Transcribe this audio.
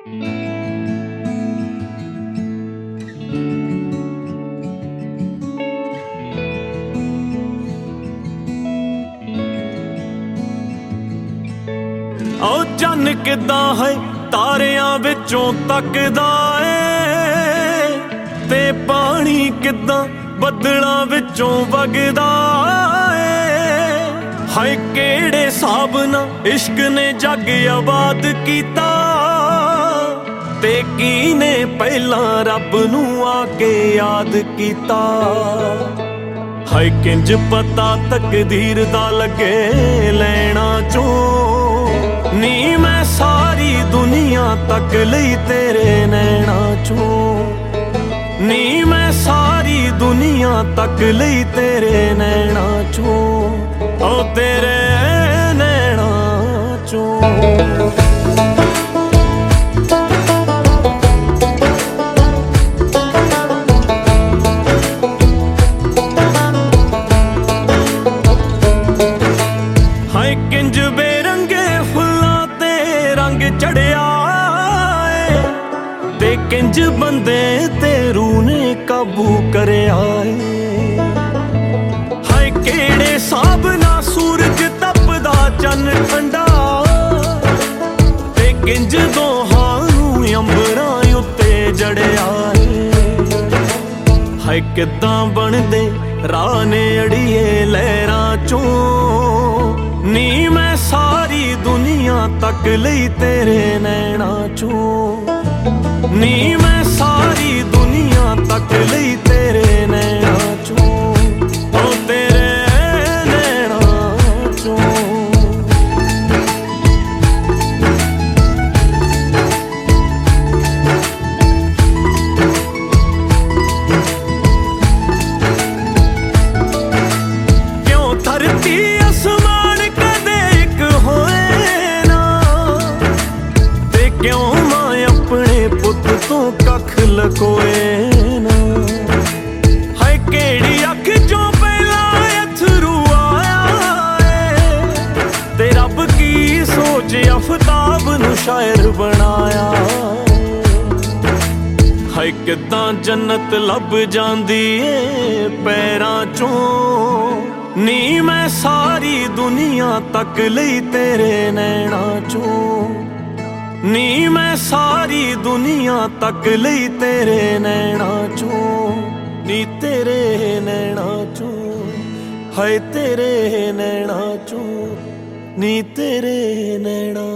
ओ चन्न किदां है तारियां विचों तकदा ए, ते पानी किदां बदलां विचों वगदा ए। हाय केड़े साब नाल इश्क ने जग आबाद कीता, ते कीने पहलां रब नूं आके याद कीता। हाय किंज पता तकदीर दा लगे लैना चों, नी मैं सारी दुनिया तक लई तेरे नैना चों, नी मैं सारी दुनिया तक लई तेरे नैना चों, ओ तेरे नैना चों। हाय किंज बेरंगे फुल्लां ते रंग चढ़िया ए, ते किंज बंदे ते रूह ने काबू करया ए। हाय केड़े साब ना सूरज तपदा चन्न ठंडा, ते किंज दोहां नूं अंबरां उत्ते जड़िया ए। हाय किदां बनदे राह ने अड़िए लहरां चों, नी मैं सारी दुनिया तक लई तेरे नैना चों, नी मैं सारी दुनिया तक लई तेरे नैना चों, ओ तेरे नैना चों। क्यों धरती आसमान कदे एक होए ना, ते क्यों मां अपने पुत तो कख लकोए ना। हाय केड़ी अख चों पहला अथरू आया ए, ते रब की सोच आफताब नूं शायर बनाया। हाय किदां जन्नत लब जांदी ए पैरां चों, नी मैं सारी दुनिया तक लई तेरे नैना चों, नी मैं सारी दुनिया तक लई तेरे नैना चों, नी तेरे नैना चों। हाय तेरे नैना चों, नी तेरे नैना